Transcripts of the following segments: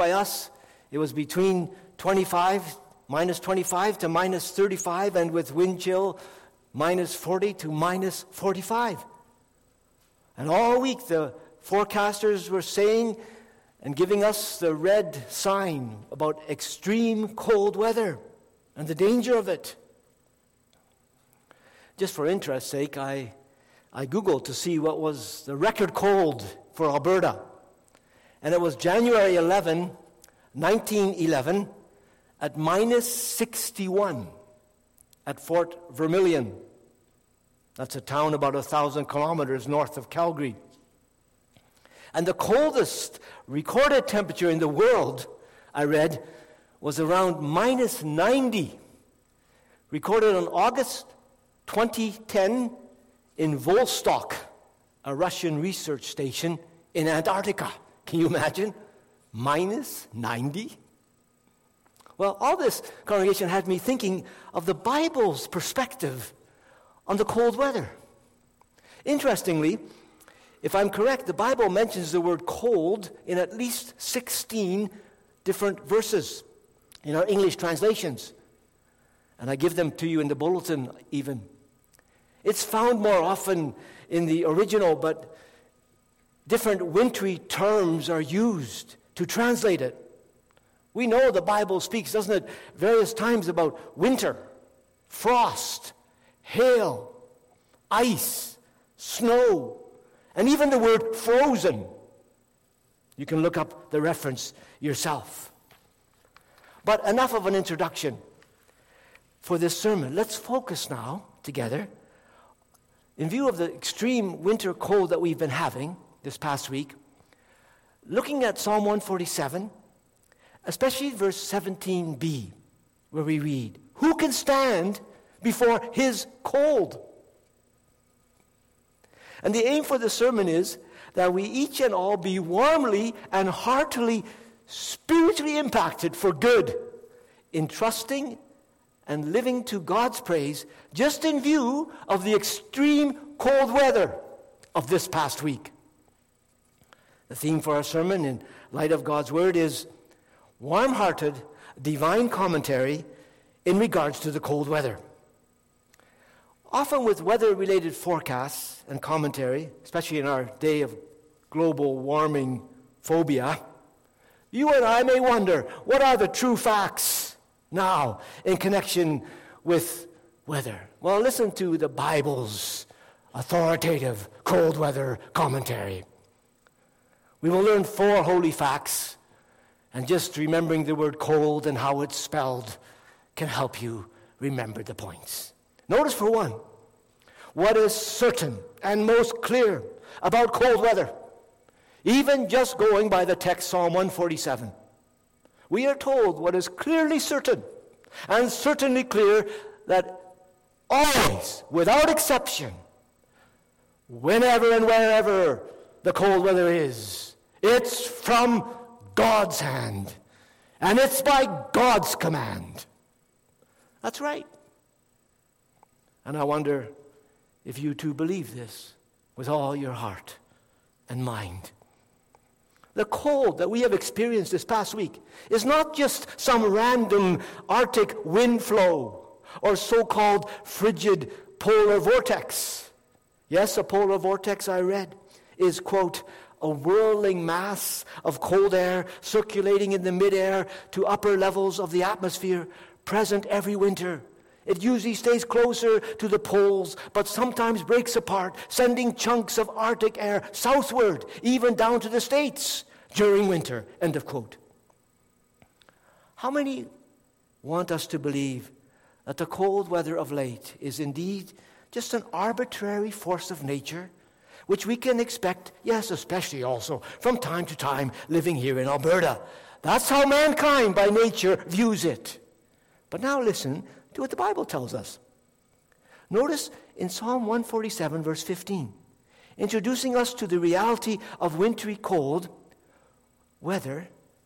by us, it was between minus 25 to minus 35, and with wind chill, minus 40 to minus 45. And all week the forecasters were saying and giving us the red sign about extreme cold weather and the danger of it. Just for interest's sake, I Googled to see what was the record cold for Alberta. And it was January 11, 1911, at minus 61 at Fort Vermilion. That's a town about 1,000 kilometers north of Calgary. And the coldest recorded temperature in the world, I read, was around minus 90, recorded on August 2010 in Vostok, a Russian research station in Antarctica. Can you imagine? Minus 90? Well, all this, congregation, had me thinking of the Bible's perspective on the cold weather. Interestingly, if I'm correct, the Bible mentions the word cold in at least 16 different verses in our English translations. And I give them to you in the bulletin even. It's found more often in the original, but different wintry terms are used to translate it. We know the Bible speaks, doesn't it, various times about winter, frost, hail, ice, snow, and even the word frozen. You can look up the reference yourself. But enough of an introduction for this sermon. Let's focus now together, in view of the extreme winter cold that we've been having this past week, looking at Psalm 147, especially verse 17b, where we read, "Who can stand before his cold?" And the aim for the sermon is that we each and all be warmly and heartily spiritually impacted for good in trusting and living to God's praise, just in view of the extreme cold weather of this past week. The theme for our sermon in light of God's word is warm-hearted divine commentary in regards to the cold weather. Often with weather-related forecasts and commentary, especially in our day of global warming phobia, you and I may wonder, what are the true facts now in connection with weather? Well, listen to the Bible's authoritative cold weather commentary. We will learn 4 holy facts, and just remembering the word cold and how it's spelled can help you remember the points. Notice, for one, what is certain and most clear about cold weather, even just going by the text Psalm 147. We are told what is clearly certain and certainly clear, that always, without exception, whenever and wherever the cold weather is, it's from God's hand, and it's by God's command. That's right. And I wonder if you too believe this with all your heart and mind. The cold that we have experienced this past week is not just some random Arctic wind flow or so-called frigid polar vortex. Yes, a polar vortex, I read, is, quote, a whirling mass of cold air circulating in the midair to upper levels of the atmosphere, present every winter. It usually stays closer to the poles, but sometimes breaks apart, sending chunks of Arctic air southward, even down to the States during winter, end of quote. How many want us to believe that the cold weather of late is indeed just an arbitrary force of nature, which we can expect, yes, especially also from time to time living here in Alberta? That's how mankind by nature views it. But now listen to what the Bible tells us. Notice in Psalm 147, verse 15, introducing us to the reality of wintry cold weather,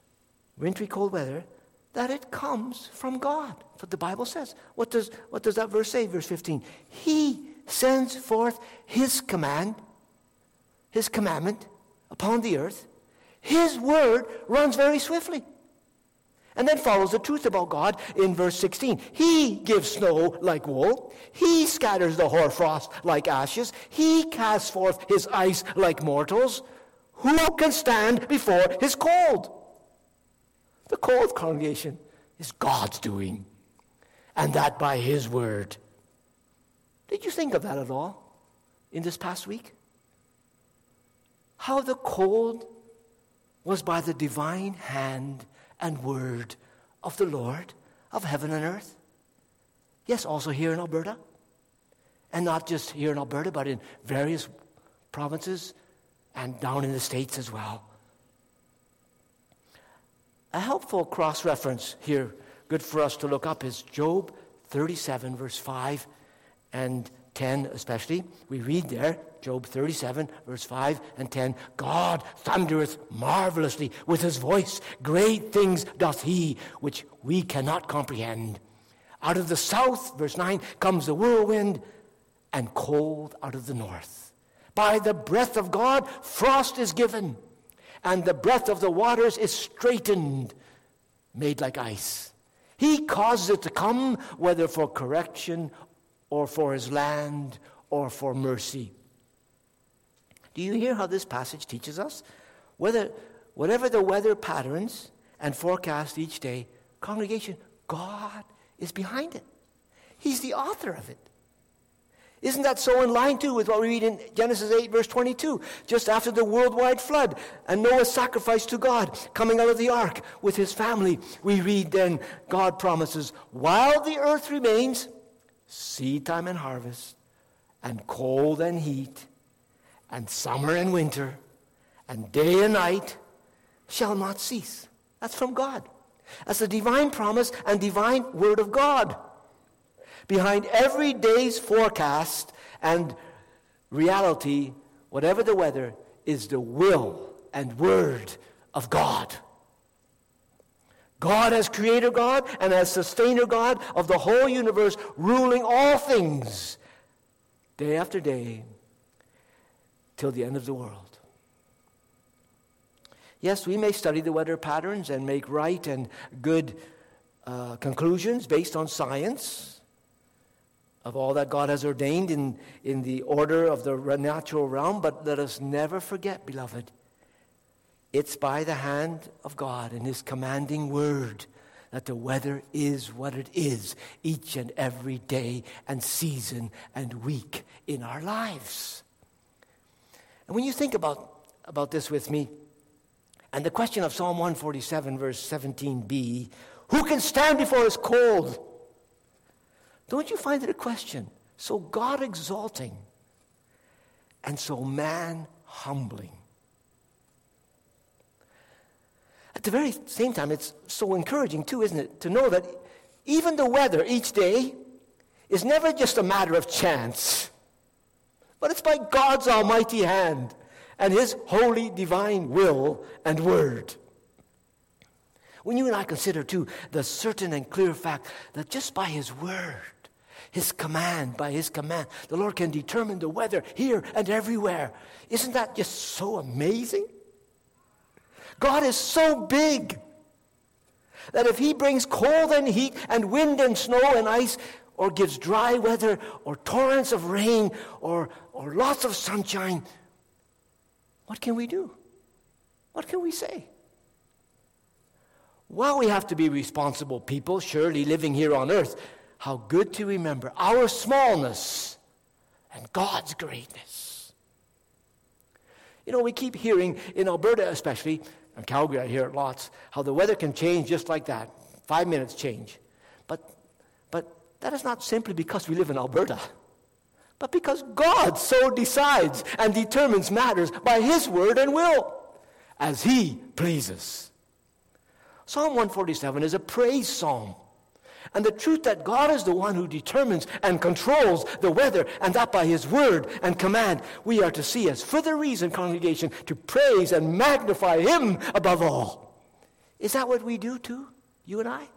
that it comes from God. That's what the Bible says. What does that verse say, verse 15? He sends forth His commandment upon the earth. His word runs very swiftly. And then follows the truth about God in verse 16. He gives snow like wool. He scatters the hoarfrost like ashes. He casts forth his ice like mortals. Who can stand before his cold? The cold, congregation, is God's doing. And that by his word. Did you think of that at all in this past week? How the cold was by the divine hand and word of the Lord of heaven and earth. Yes, also here in Alberta. And not just here in Alberta, but in various provinces and down in the States as well. A helpful cross-reference here, good for us to look up, is Job 37, verse 5 and 10 especially. We read there, Job 37, verse 5 and 10, God thundereth marvelously with his voice. Great things doth he, which we cannot comprehend. Out of the south, verse 9, comes the whirlwind, and cold out of the north. By the breath of God, frost is given, and the breath of the waters is straightened, made like ice. He causes it to come, whether for correction or for his land or for mercy. Do you hear how this passage teaches us? Whatever the weather patterns and forecast each day, congregation, God is behind it. He's the author of it. Isn't that so in line, too, with what we read in Genesis 8, verse 22, just after the worldwide flood and Noah's sacrifice to God, coming out of the ark with his family? We read then, God promises, while the earth remains, seed time and harvest, and cold and heat, and summer and winter, and day and night shall not cease. That's from God. That's the divine promise and divine word of God. Behind every day's forecast and reality, whatever the weather, is the will and word of God. God as creator God and as sustainer God of the whole universe, ruling all things day after day till the end of the world. Yes, we may study the weather patterns and make right and good conclusions based on science of all that God has ordained in the order of the natural realm, but let us never forget, beloved, it's by the hand of God and his commanding word that the weather is what it is each and every day and season and week in our lives. And when you think about this with me, and the question of Psalm 147, verse 17b, who can stand before his cold? Don't you find it a question so God exalting and so man humbling? At the very same time, it's so encouraging too, isn't it, to know that even the weather each day is never just a matter of chance, but it's by God's almighty hand and his holy divine will and word. When you and I consider, too, the certain and clear fact that just by his word, by his command, the Lord can determine the weather here and everywhere. Isn't that just so amazing? God is so big that if he brings cold and heat and wind and snow and ice, or gives dry weather or torrents of rain or lots of sunshine, what can we do? What can we say? While we have to be responsible people, surely living here on earth, how good to remember our smallness and God's greatness. You know, we keep hearing, in Alberta especially, and Calgary I hear it lots, how the weather can change just like that. 5 minutes change. But that is not simply because we live in Alberta, but because God so decides and determines matters by his word and will, as he pleases. Psalm 147 is a praise psalm. And the truth that God is the one who determines and controls the weather, and that by his word and command, we are to see as further reason, congregation, to praise and magnify him above all. Is that what we do too, you and I?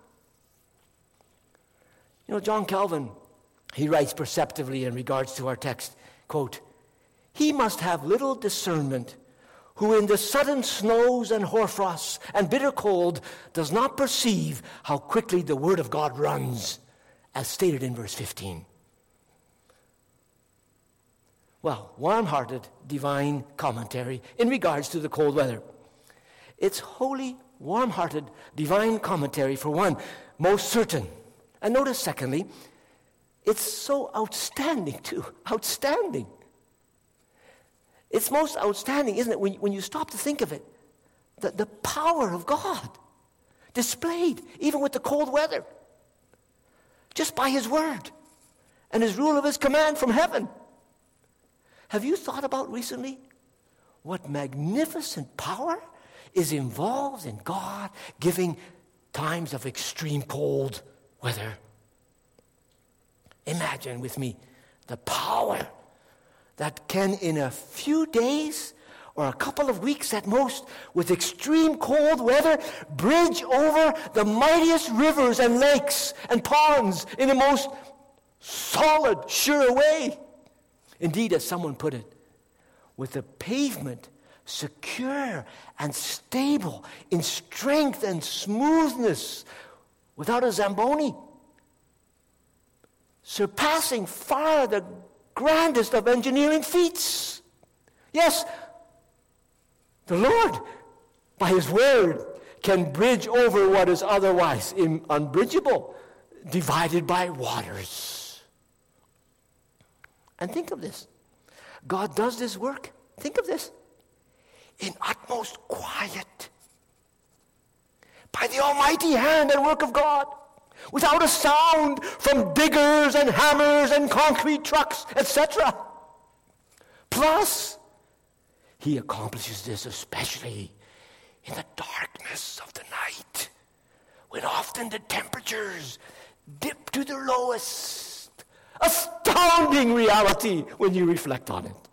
You know, John Calvin, he writes perceptively in regards to our text, quote, he must have little discernment who in the sudden snows and hoarfrosts and bitter cold does not perceive how quickly the word of God runs, as stated in verse 15. Well, warm-hearted divine commentary in regards to the cold weather. It's holy, warm-hearted divine commentary, for one, most certain. And notice, secondly, it's so outstanding too. Outstanding. It's most outstanding, isn't it, when you stop to think of it? The power of God displayed even with the cold weather, just by his word and his rule of his command from heaven. Have you thought about recently what magnificent power is involved in God giving times of extreme cold weather? Imagine with me the power that can, in a few days or a couple of weeks at most, with extreme cold weather, bridge over the mightiest rivers and lakes and ponds in the most solid, sure way. Indeed, as someone put it, with the pavement secure and stable in strength and smoothness, without a Zamboni, surpassing far the grandest of engineering feats. Yes, the Lord, by his word, can bridge over what is otherwise unbridgeable, divided by waters. And think of this. God does this work, think of this, in utmost quiet, by the almighty hand and work of God, without a sound from diggers and hammers and concrete trucks, etc. Plus, he accomplishes this especially in the darkness of the night, when often the temperatures dip to their lowest. Astounding reality when you reflect on it.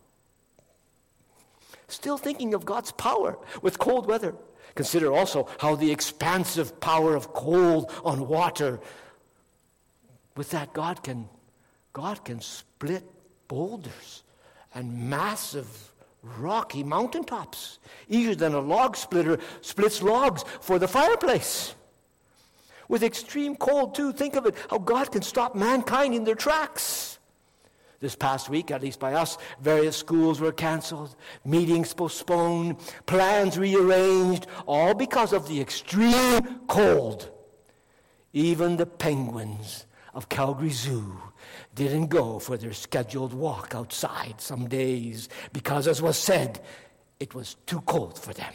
Still thinking of God's power with cold weather. Consider also how the expansive power of cold on water, with that God can split boulders and massive rocky mountaintops, easier than a log splitter splits logs for the fireplace. With extreme cold too, think of it, how God can stop mankind in their tracks. This past week, at least by us, various schools were canceled, meetings postponed, plans rearranged, all because of the extreme cold. Even the penguins of Calgary Zoo didn't go for their scheduled walk outside some days because, as was said, it was too cold for them.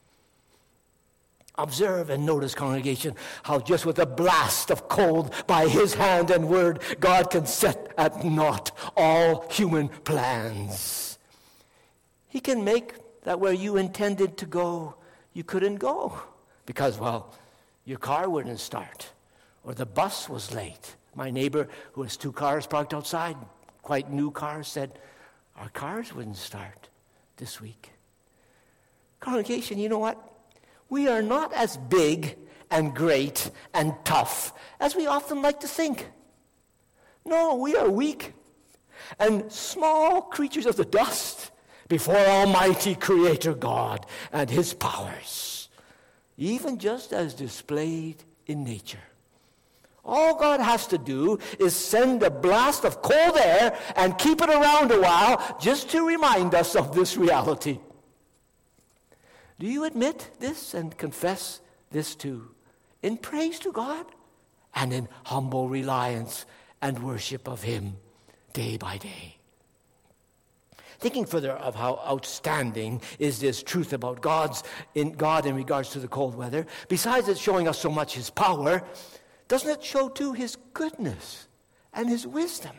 Observe and notice, congregation, how just with a blast of cold by his hand and word, God can set at naught all human plans. He can make that where you intended to go, you couldn't go because, well, your car wouldn't start or the bus was late. My neighbor, who has 2 cars parked outside, quite new cars, said, our cars wouldn't start this week. Congregation, you know what? We are not as big and great and tough as we often like to think. No, we are weak and small creatures of the dust before Almighty Creator God and his powers, even just as displayed in nature. All God has to do is send a blast of cold air and keep it around a while just to remind us of this reality. Do you admit this and confess this too, in praise to God and in humble reliance and worship of him day by day? Thinking further of how outstanding is this truth about God in regards to the cold weather, besides it showing us so much his power, doesn't it show too his goodness and his wisdom?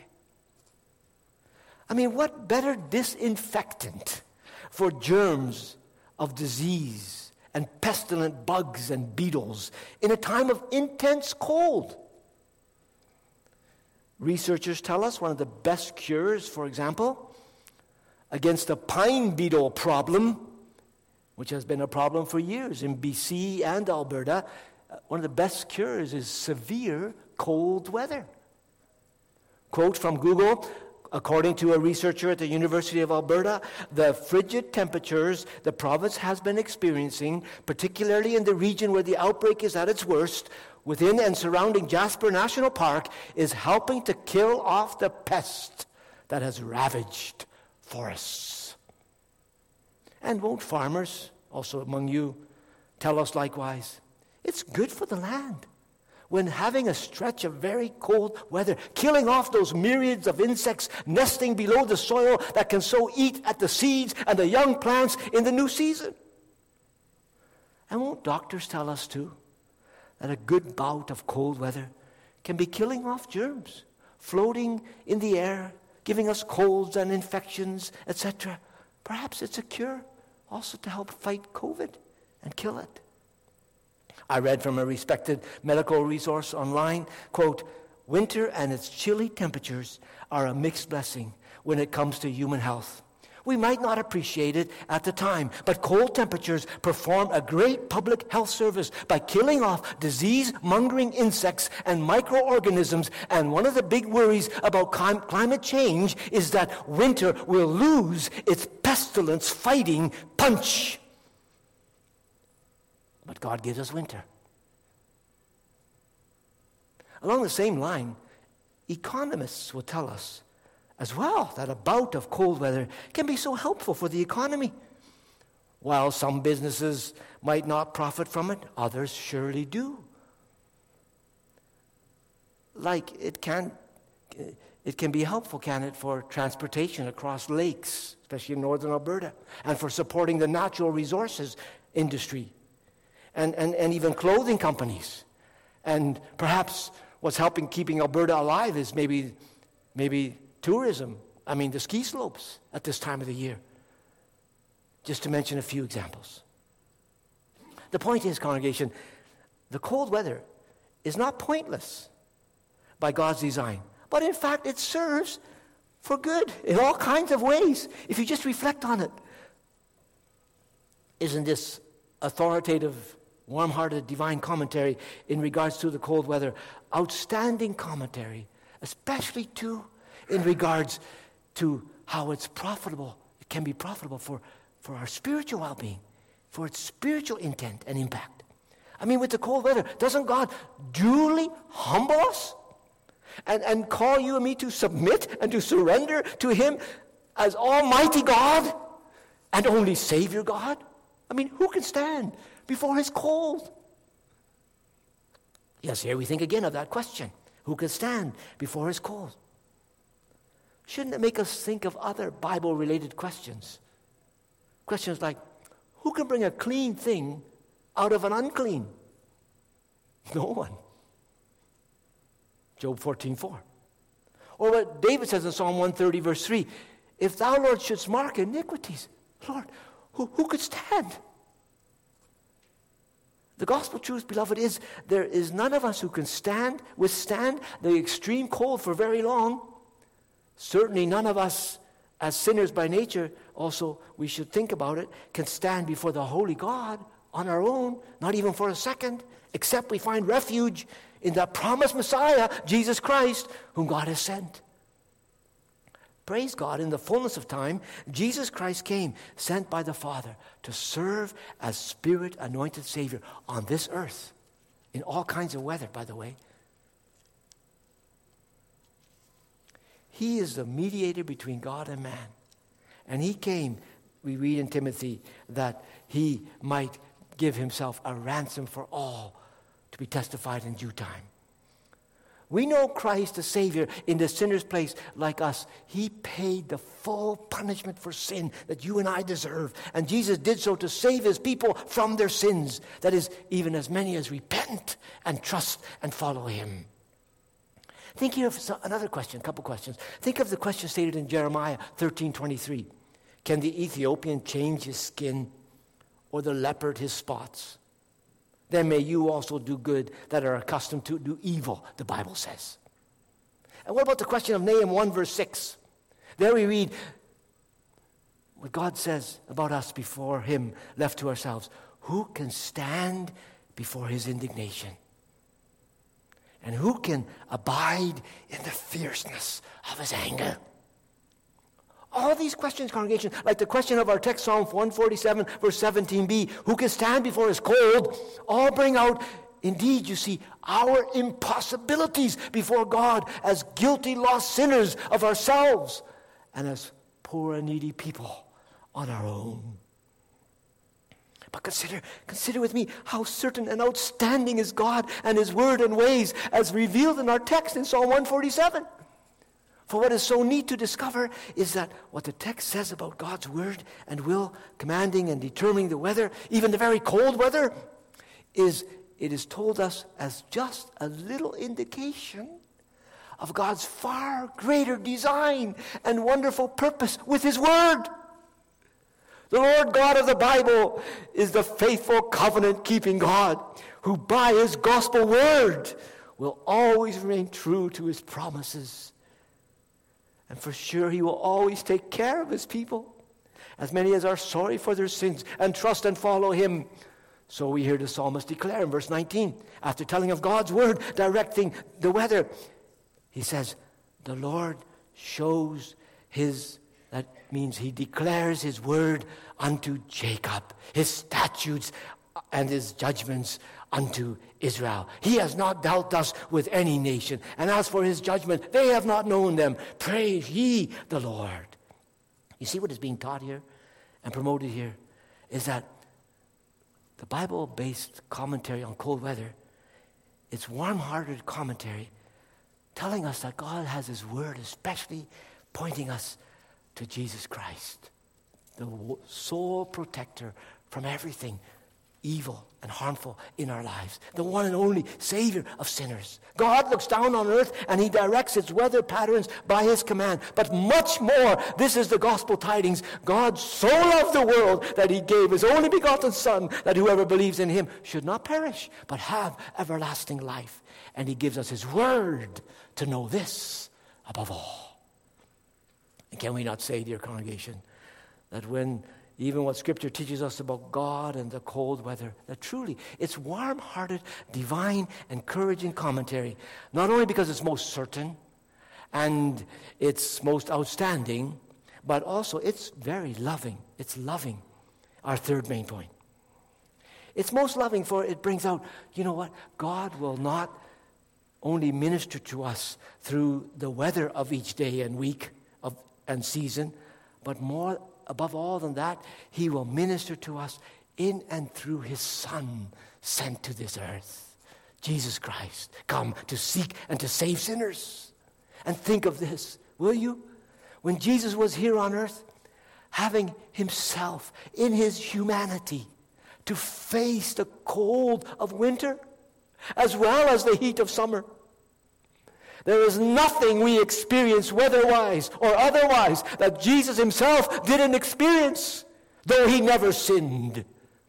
I mean, what better disinfectant for germs of disease and pestilent bugs and beetles in a time of intense cold? Researchers tell us one of the best cures, for example, against the pine beetle problem, which has been a problem for years in BC and Alberta, one of the best cures is severe cold weather. Quote from Google, According to a researcher at the University of Alberta, the frigid temperatures the province has been experiencing, particularly in the region where the outbreak is at its worst, within and surrounding Jasper National Park, is helping to kill off the pest that has ravaged forests. And won't farmers, also among you, tell us likewise? It's good for the land when having a stretch of very cold weather, killing off those myriads of insects nesting below the soil that can so eat at the seeds and the young plants in the new season. And won't doctors tell us too that a good bout of cold weather can be killing off germs floating in the air, giving us colds and infections, etc. Perhaps it's a cure also to help fight COVID and kill it. I read from a respected medical resource online, quote, "Winter and its chilly temperatures are a mixed blessing when it comes to human health. We might not appreciate it at the time, but cold temperatures perform a great public health service by killing off disease-mongering insects and microorganisms, and one of the big worries about climate change is that winter will lose its pestilence-fighting punch." But God gives us winter. Along the same line, economists will tell us as well that a bout of cold weather can be so helpful for the economy. While some businesses might not profit from it, others surely do. Like it can be helpful, can it, for transportation across lakes, especially in northern Alberta, and for supporting the natural resources industry. And even clothing companies. And perhaps what's keeping Alberta alive is maybe tourism. I mean, the ski slopes at this time of the year. Just to mention a few examples. The point is, congregation, the cold weather is not pointless by God's design. But in fact, it serves for good in all kinds of ways, if you just reflect on it. Isn't this authoritative, warm-hearted divine commentary in regards to the cold weather outstanding commentary, especially too in regards to how it's profitable? It can be profitable for our spiritual well-being, for its spiritual intent and impact. I mean, with the cold weather, doesn't God duly humble us and call you and me to submit and to surrender to Him as Almighty God and only Savior God? I mean, who can stand before His cold? Yes, here we think again of that question. Who can stand before His cold? Shouldn't it make us think of other Bible-related questions? Questions like, who can bring a clean thing out of an unclean? No one. Job 14:4. Or what David says in Psalm 130, verse 3, if thou, Lord, shouldst mark iniquities, Lord, who could stand? The gospel truth, beloved, is there is none of us who can withstand the extreme cold for very long. Certainly none of us, as sinners by nature, also we should think about it, can stand before the holy God on our own, not even for a second, except we find refuge in the promised Messiah, Jesus Christ, whom God has sent. Praise God, in the fullness of time, Jesus Christ came, sent by the Father, to serve as Spirit-anointed Savior on this earth, in all kinds of weather, by the way. He is the mediator between God and man. And He came, we read in Timothy, that He might give Himself a ransom for all to be testified in due time. We know Christ the Savior in the sinner's place like us. He paid the full punishment for sin that you and I deserve. And Jesus did so to save His people from their sins. That is, even as many as repent and trust and follow Him. Think here of another question, a couple questions. Think of the question stated in Jeremiah 13:23. Can the Ethiopian change his skin, or the leopard his spots? Then may you also do good that are accustomed to do evil, the Bible says. And what about the question of Nahum 1 verse 6? There we read what God says about us before Him, left to ourselves. Who can stand before His indignation? And who can abide in the fierceness of His anger? All these questions, congregation, like the question of our text, Psalm 147, verse 17b, who can stand before his cold, all bring out, indeed, you see, our impossibilities before God as guilty, lost sinners of ourselves and as poor and needy people on our own. But consider with me how certain and outstanding is God and his word and ways as revealed in our text in Psalm 147. For what is so neat to discover is that what the text says about God's word and will, commanding and determining the weather, even the very cold weather, it is told us as just a little indication of God's far greater design and wonderful purpose with his word. The Lord God of the Bible is the faithful covenant-keeping God who by his gospel word will always remain true to his promises. And for sure, he will always take care of his people, as many as are sorry for their sins and trust and follow him. So we hear the psalmist declare in verse 19, after telling of God's word directing the weather, he says, the Lord shows that means he declares his word unto Jacob, his statutes and his judgments unto Israel. He has not dealt thus with any nation. And as for his judgment, they have not known them. Praise ye the Lord. You see what is being taught here and promoted here is that the Bible-based commentary on cold weather, it's warm-hearted commentary telling us that God has his word, especially pointing us to Jesus Christ, the sole protector from everything evil and harmful in our lives, the one and only Savior of sinners. God looks down on earth and he directs its weather patterns by his command. But much more, this is the gospel tidings. God so loved the world that he gave his only begotten Son, that whoever believes in him should not perish, but have everlasting life. And he gives us his word to know this above all. And can we not say, dear congregation, that when even what Scripture teaches us about God and the cold weather, that truly it's warm-hearted, divine, encouraging commentary, not only because it's most certain and it's most outstanding, but also it's very loving. It's loving, our third main point. It's most loving for it brings out, you know what? God will not only minister to us through the weather of each day and week and season, but more above all than that, he will minister to us in and through his Son sent to this earth, Jesus Christ, come to seek and to save sinners. And think of this, will you? When Jesus was here on earth, having himself in his humanity to face the cold of winter as well as the heat of summer, there is nothing we experience weather-wise or otherwise that Jesus himself didn't experience, though he never sinned.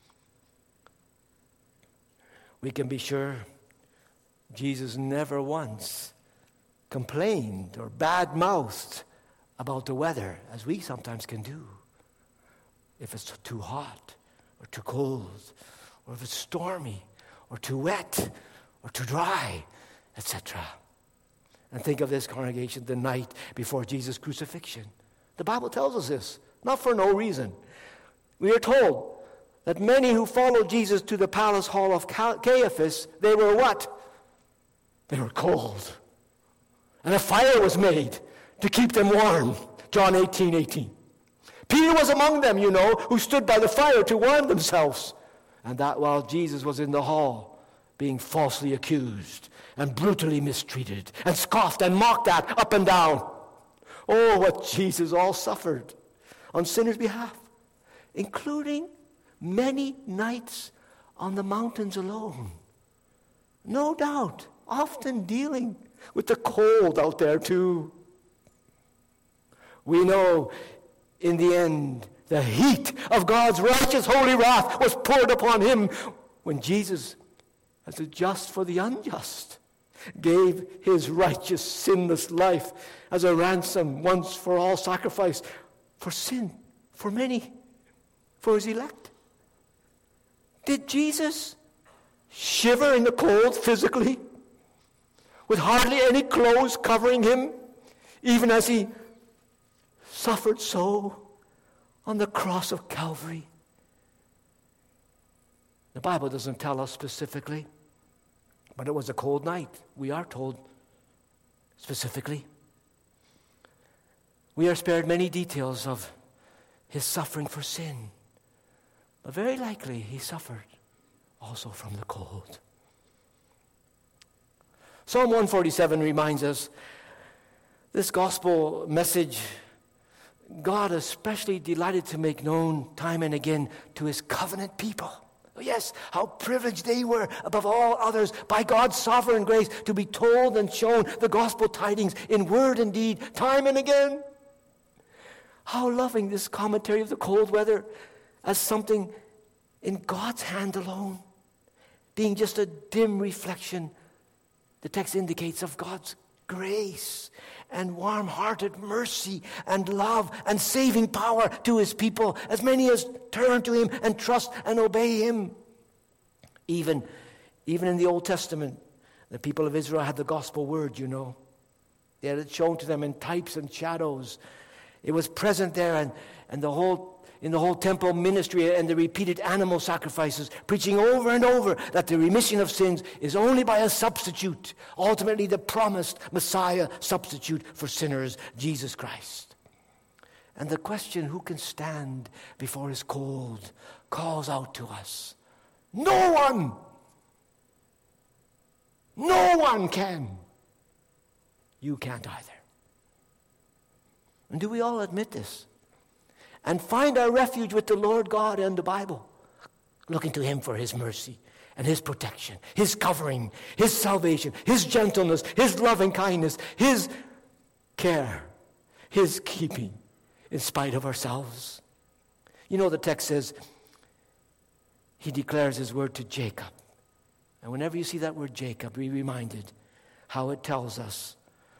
We can be sure Jesus never once complained or bad-mouthed about the weather, as we sometimes can do. If it's too hot or too cold, or if it's stormy or too wet or too dry, etc. And think of this, congregation, the night before Jesus' crucifixion. The Bible tells us this, not for no reason. We are told that many who followed Jesus to the palace hall of Caiaphas, they were what? They were cold. And a fire was made to keep them warm. John 18:18. Peter was among them, you know, who stood by the fire to warm themselves. And that while Jesus was in the hall being falsely accused and brutally mistreated and scoffed and mocked at up and down. Oh, what Jesus all suffered on sinners' behalf, including many nights on the mountains alone. No doubt, often dealing with the cold out there too. We know in the end the heat of God's righteous holy wrath was poured upon him when Jesus, as a just for the unjust, gave his righteous, sinless life as a ransom, once for all sacrifice, for sin, for many, for his elect. Did Jesus shiver in the cold physically, with hardly any clothes covering him, even as he suffered so on the cross of Calvary. The Bible doesn't tell us specifically, but it was a cold night. We are told specifically. We are spared many details of his suffering for sin, but very likely he suffered also from the cold. Psalm 147 reminds us this gospel message God especially delighted to make known time and again to his covenant people. Yes, how privileged they were above all others by God's sovereign grace to be told and shown the gospel tidings in word and deed time and again. How loving this commentary of the cold weather as something in God's hand alone, being just a dim reflection, the text indicates, of God's grace and warm-hearted mercy and love and saving power to his people, as many as turn to him and trust and obey him. Even in the Old Testament, the people of Israel had the gospel word, you know. They had it shown to them in types and shadows. It was present there, and in the whole temple ministry and the repeated animal sacrifices, preaching over and over that the remission of sins is only by a substitute, ultimately the promised Messiah substitute for sinners, Jesus Christ. And the question, who can stand before his cold, calls out to us. No one! No one can. You can't either. And do we all admit this? And find our refuge with the Lord God and the Bible, looking to him for his mercy and his protection, his covering, his salvation, his gentleness, his loving kindness, his care, his keeping in spite of ourselves. You know, the text says he declares his word to Jacob. And whenever you see that word Jacob, be reminded how it tells us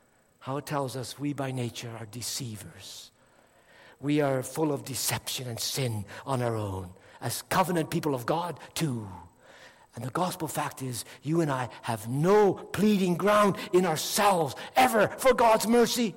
we by nature are deceivers. We are full of deception and sin on our own, as covenant people of God too. And the gospel fact is, you and I have no pleading ground in ourselves ever for God's mercy.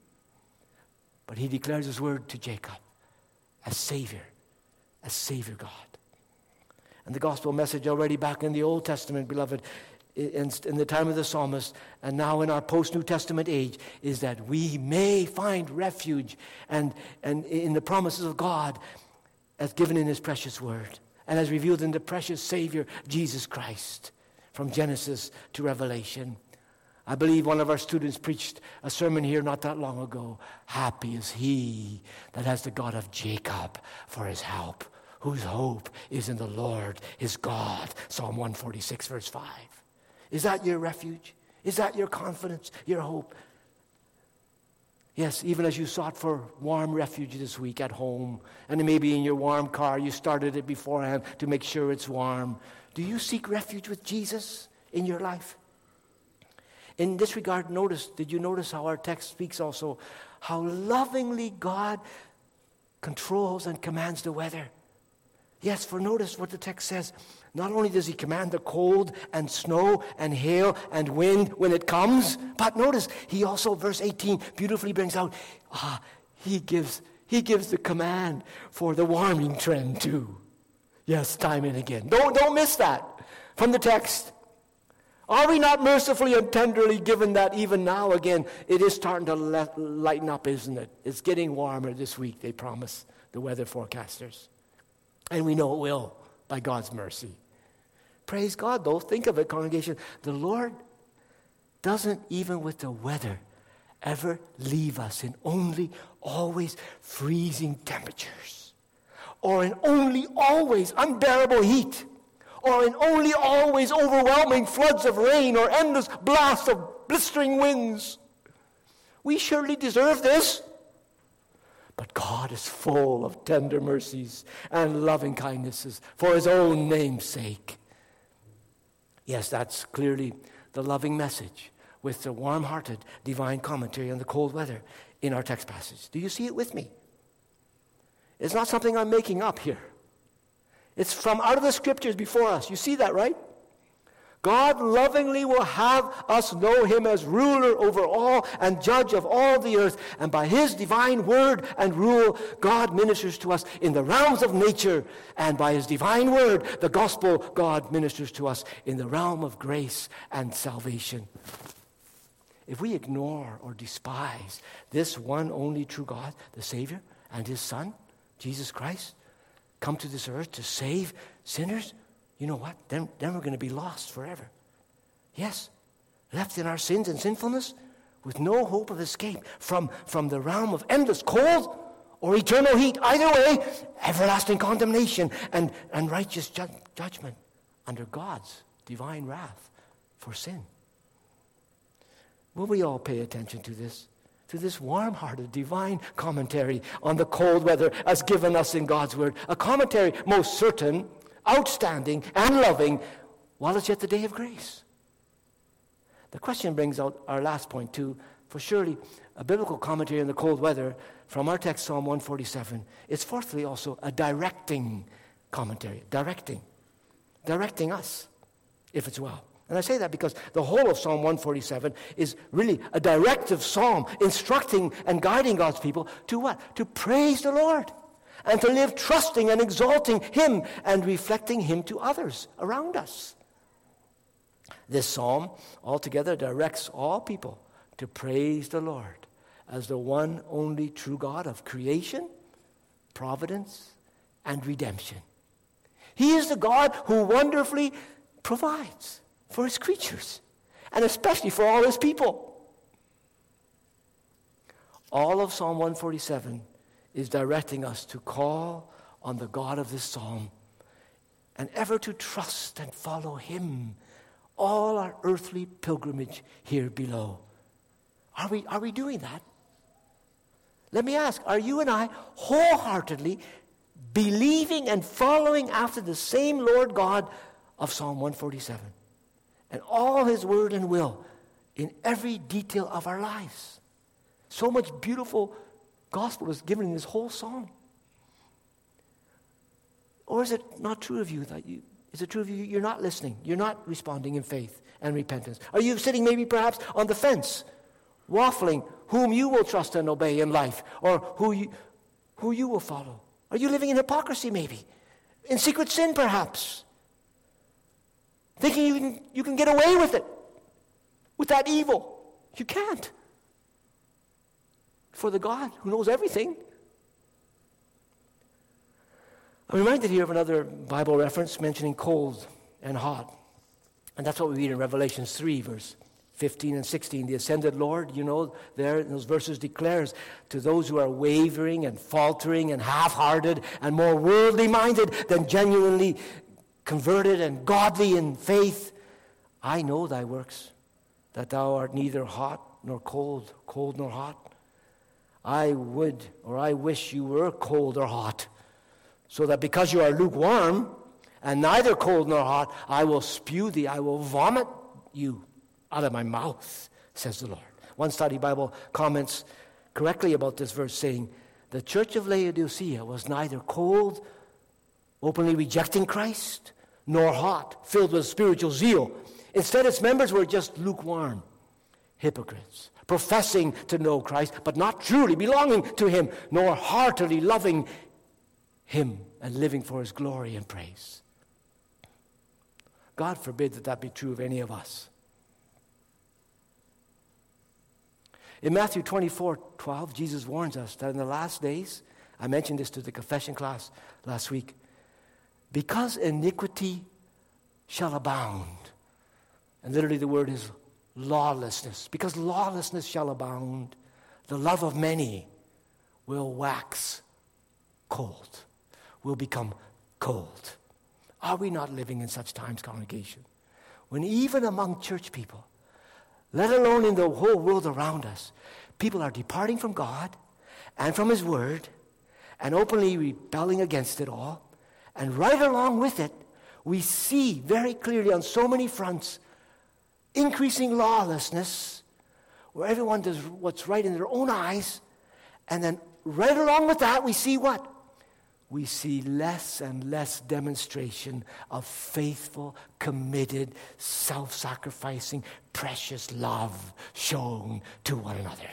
But he declares his word to Jacob as Savior God. And the gospel message already back in the Old Testament, beloved, in the time of the psalmist, and now in our post-New Testament age, is that we may find refuge and in the promises of God as given in his precious word and as revealed in the precious Savior, Jesus Christ, from Genesis to Revelation. I believe one of our students preached a sermon here not that long ago. Happy is he that has the God of Jacob for his help, whose hope is in the Lord his God. Psalm 146, verse 5. Is that your refuge? Is that your confidence, your hope? Yes, even as you sought for warm refuge this week at home, and maybe in your warm car, you started it beforehand to make sure it's warm. Do you seek refuge with Jesus in your life? In this regard, did you notice how our text speaks also how lovingly God controls and commands the weather? Yes, for notice what the text says. Not only does he command the cold and snow and hail and wind when it comes, but notice he also, verse 18, beautifully brings out, he gives the command for the warming trend too. Yes, time and again. Don't miss that from the text. Are we not mercifully and tenderly given that even now again it is starting to lighten up, isn't it? It's getting warmer this week, they promise, the weather forecasters. And we know it will by God's mercy. Praise God, though. Think of it, congregation. The Lord doesn't, even with the weather, ever leave us in only always freezing temperatures, or in only always unbearable heat, or in only always overwhelming floods of rain or endless blasts of blistering winds. We surely deserve this. But God is full of tender mercies and loving kindnesses for his own name's sake. Yes, that's clearly the loving message with the warm-hearted divine commentary on the cold weather in our text passage. Do you see it with me? It's not something I'm making up here. It's from out of the scriptures before us. You see that, right? God lovingly will have us know him as ruler over all and judge of all the earth. And by his divine word and rule, God ministers to us in the realms of nature. And by his divine word, the gospel, God ministers to us in the realm of grace and salvation. If we ignore or despise this one only true God, the Savior, and his Son, Jesus Christ, come to this earth to save sinners, you know what? Then we're going to be lost forever. Yes, left in our sins and sinfulness with no hope of escape from the realm of endless cold or eternal heat. Either way, everlasting condemnation and righteous judgment under God's divine wrath for sin. Will we all pay attention to this warm-hearted divine commentary on the cold weather as given us in God's word? A commentary most certain, outstanding, and loving, while it's yet the day of grace. The question brings out our last point too, for surely a biblical commentary on the cold weather from our text, Psalm 147, is fourthly also a directing commentary, directing us, if it's well. And I say that because the whole of Psalm 147 is really a directive psalm instructing and guiding God's people to what? To praise the Lord and to live trusting and exalting him and reflecting him to others around us. This psalm altogether directs all people to praise the Lord as the one only true God of creation, providence, and redemption. He is the God who wonderfully provides for his creatures, and especially for all his people. All of Psalm 147 is directing us to call on the God of this psalm and ever to trust and follow him all our earthly pilgrimage here below. Are we doing that? Let me ask, are you and I wholeheartedly believing and following after the same Lord God of Psalm 147 and all his word and will in every detail of our lives? So much beautiful gospel is given in this whole psalm. Or is it not true of you is it true of you you're not listening, you're not responding in faith and repentance? Are you sitting maybe perhaps on the fence, waffling whom you will trust and obey in life, or who you will follow? Are you living in hypocrisy maybe, in secret sin perhaps, thinking you can get away with it, with that evil? You can't. For the God who knows everything. I'm reminded here of another Bible reference mentioning cold and hot. And that's what we read in Revelation 3, verse 15 and 16. The ascended Lord, there in those verses declares to those who are wavering and faltering and half-hearted and more worldly minded than genuinely converted and godly in faith, I know thy works, that thou art neither hot nor cold nor hot. I wish you were cold or hot, so that because you are lukewarm and neither cold nor hot, I will spew thee, I will vomit you out of my mouth, says the Lord. One study Bible comments correctly about this verse, saying, the church of Laodicea was neither cold, openly rejecting Christ, nor hot, filled with spiritual zeal. Instead, its members were just lukewarm hypocrites, professing to know Christ, but not truly belonging to him, nor heartily loving him and living for his glory and praise. God forbid that be true of any of us. In Matthew 24:12, Jesus warns us that in the last days, I mentioned this to the confession class last week, because iniquity shall abound, and literally the word is lawlessness, because lawlessness shall abound, the love of many will wax cold, will become cold. Are we not living in such times, congregation, when even among church people, let alone in the whole world around us, people are departing from God and from his word and openly rebelling against it all, and right along with it, we see very clearly on so many fronts increasing lawlessness, where everyone does what's right in their own eyes, and then right along with that we see what? we see less and less demonstration of faithful, committed, self-sacrificing, precious love shown to one another.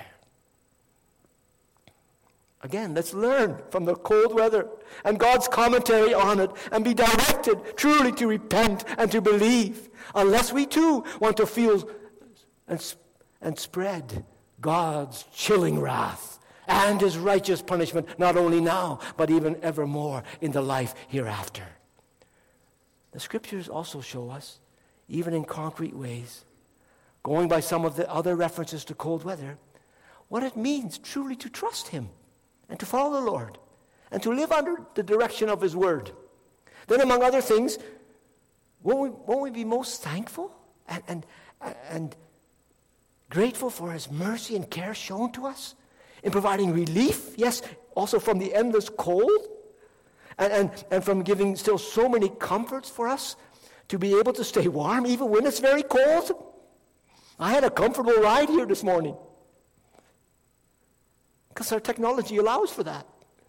Again, let's learn from the cold weather and God's commentary on it and be directed truly to repent and to believe, unless we too want to feel and spread God's chilling wrath and his righteous punishment, not only now, but even evermore in the life hereafter. The scriptures also show us, even in concrete ways, going by some of the other references to cold weather, what it means truly to trust him and to follow the Lord and to live under the direction of his word. Then, among other things, won't we be most thankful and grateful for his mercy and care shown to us in providing relief, yes, also from the endless cold, and from giving still so many comforts for us to be able to stay warm even when it's very cold? I had a comfortable ride here this morning because our technology allows for that.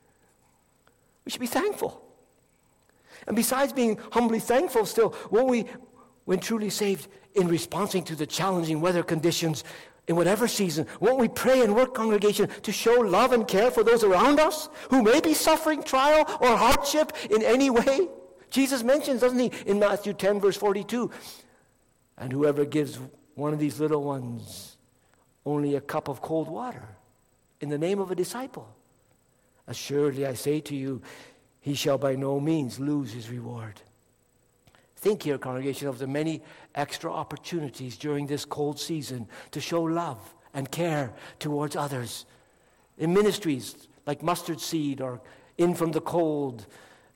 We should be thankful. And besides being humbly thankful still, won't we, when truly saved, in responding to the challenging weather conditions in whatever season, won't we pray and work, congregation, to show love and care for those around us who may be suffering trial or hardship in any way? Jesus mentions, doesn't he, in Matthew 10, verse 42, and whoever gives one of these little ones only a cup of cold water in the name of a disciple, assuredly I say to you, he shall by no means lose his reward. Think here, congregation, of the many extra opportunities during this cold season to show love and care towards others in ministries like Mustard Seed or In From the Cold,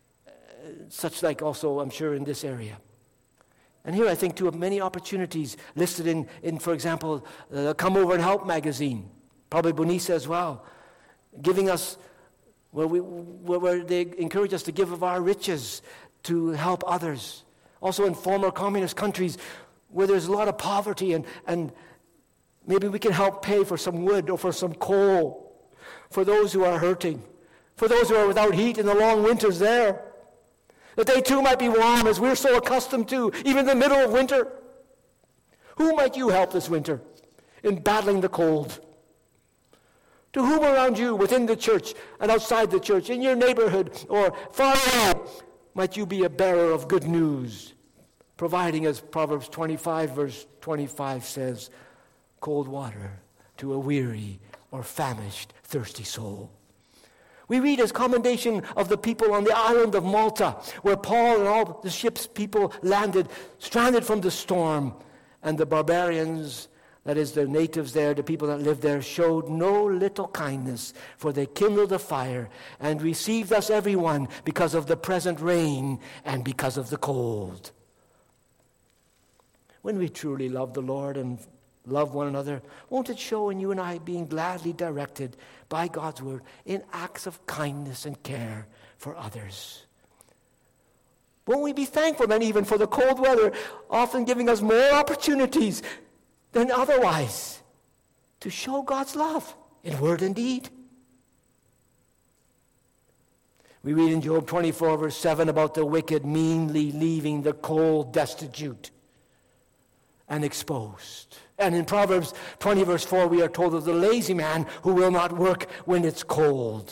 such like also, I'm sure, in this area. And here I think too of many opportunities listed in for example, Come Over and Help magazine, probably Bonisa as well, giving us, where they encourage us to give of our riches to help others. Also in former communist countries where there's a lot of poverty and maybe we can help pay for some wood or for some coal for those who are hurting, for those who are without heat in the long winters there, that they too might be warm as we're so accustomed to, even in the middle of winter. Who might you help this winter in battling the cold? To whom around you, within the church and outside the church, in your neighborhood or far away, might you be a bearer of good news, providing, as Proverbs 25, verse 25 says, cold water to a weary or famished, thirsty soul. We read as commendation of the people on the island of Malta, where Paul and all the ship's people landed, stranded from the storm, and the barbarians, that is, the natives there, the people that lived there, showed no little kindness, for they kindled a fire and received us everyone because of the present rain and because of the cold. When we truly love the Lord and love one another, won't it show in you and I being gladly directed by God's word in acts of kindness and care for others? Won't we be thankful then even for the cold weather, often giving us more opportunities than otherwise to show God's love in word and deed? We read in Job 24, verse 7 about the wicked meanly leaving the cold destitute and exposed. And in Proverbs 20, verse 4, we are told of the lazy man who will not work when it's cold.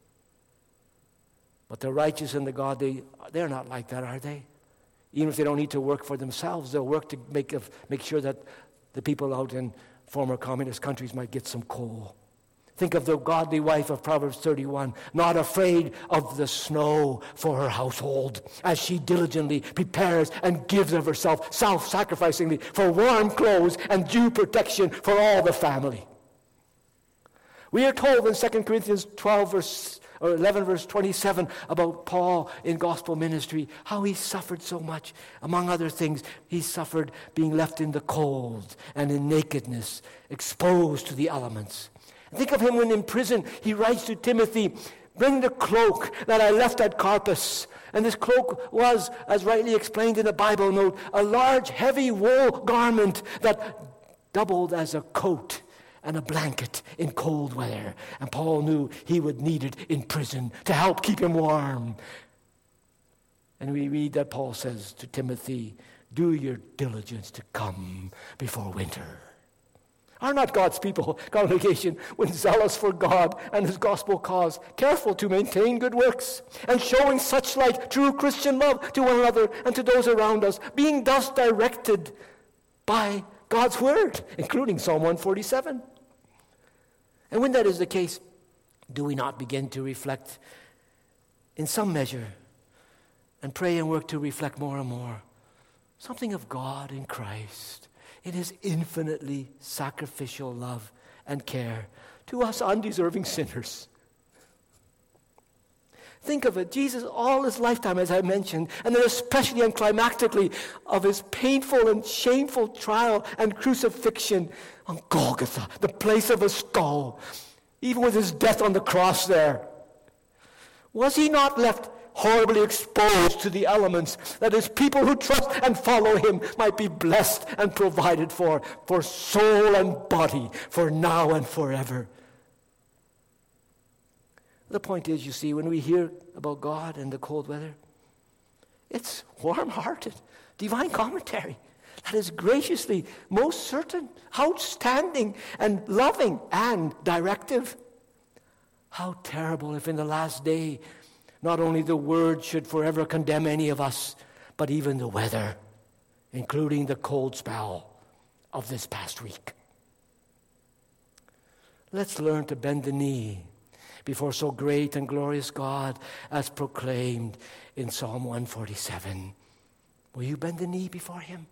But the righteous and the godly, they're not like that, are they? Even if they don't need to work for themselves, they'll work to make sure that the people out in former communist countries might get some coal. Think of the godly wife of Proverbs 31, not afraid of the snow for her household, as she diligently prepares and gives of herself self-sacrificingly for warm clothes and due protection for all the family. We are told in 2 Corinthians 11, verse 27, about Paul in gospel ministry, how he suffered so much. Among other things, he suffered being left in the cold and in nakedness, exposed to the elements. Think of him when in prison, he writes to Timothy, bring the cloak that I left at Carpus. And this cloak was, as rightly explained in the Bible note, a large, heavy wool garment that doubled as a coat and a blanket in cold weather. And Paul knew he would need it in prison to help keep him warm. And we read that Paul says to Timothy, do your diligence to come before winter. Are not God's people, congregation, when zealous for God and his gospel cause, careful to maintain good works, and showing such like true Christian love to one another and to those around us, being thus directed by God's word, including Psalm 147? And when that is the case, do we not begin to reflect in some measure and pray and work to reflect more and more something of God in Christ, in his infinitely sacrificial love and care to us undeserving sinners? Think of it, Jesus, all his lifetime, as I mentioned, and then especially and climactically of his painful and shameful trial and crucifixion on Golgotha, the place of a skull, even with his death on the cross there. Was he not left horribly exposed to the elements, that his people who trust and follow him might be blessed and provided for soul and body, for now and forever? The point is, you see, when we hear about God and the cold weather, it's warm-hearted, divine commentary that is graciously, most certain, outstanding, and loving, and directive. How terrible if in the last day not only the word should forever condemn any of us, but even the weather, including the cold spell of this past week. Let's learn to bend the knee before so great and glorious God as proclaimed in Psalm 147. Will you bend the knee before him?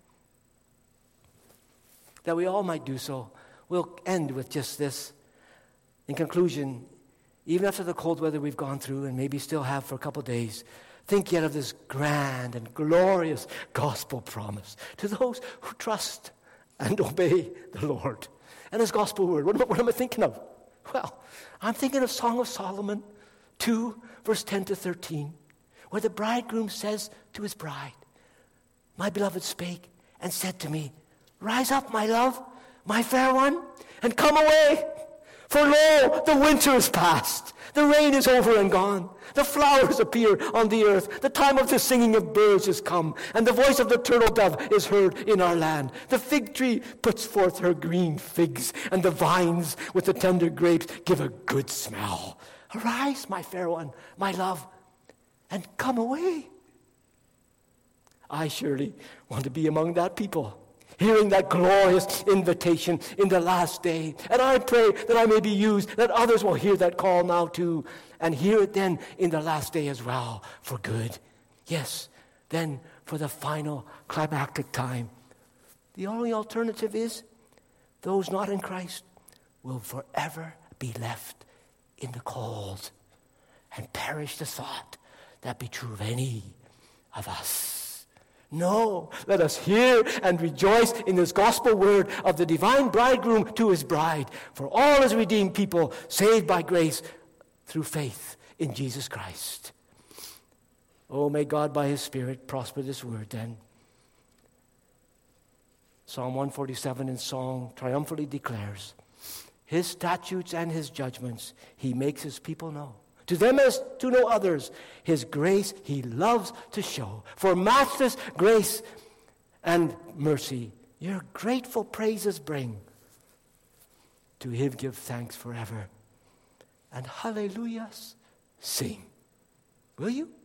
That we all might do so. We'll end with just this. In conclusion, even after the cold weather we've gone through and maybe still have for a couple of days, think yet of this grand and glorious gospel promise to those who trust and obey the Lord and his gospel word. What am I thinking of? Well, I'm thinking of Song of Solomon 2, verse 10 to 13, where the bridegroom says to his bride, my beloved spake and said to me, rise up, my love, my fair one, and come away. For lo, the winter is past, the rain is over and gone, the flowers appear on the earth, the time of the singing of birds is come, and the voice of the turtle dove is heard in our land. The fig tree puts forth her green figs, and the vines with the tender grapes give a good smell. Arise, my fair one, my love, and come away. I surely want to be among that people, hearing that glorious invitation in the last day. And I pray that I may be used, that others will hear that call now too, and hear it then in the last day as well, for good. Yes, then for the final climactic time. The only alternative is those not in Christ will forever be left in the cold, and perish the thought that be true of any of us. No, let us hear and rejoice in this gospel word of the divine bridegroom to his bride, for all his redeemed people saved by grace through faith in Jesus Christ. Oh, may God by his Spirit prosper this word then. Psalm 147 in song triumphantly declares, his statutes and his judgments he makes his people know. To them as to no others, his grace he loves to show. For matchless grace and mercy, your grateful praises bring. To him give thanks forever, and hallelujahs sing. Will you?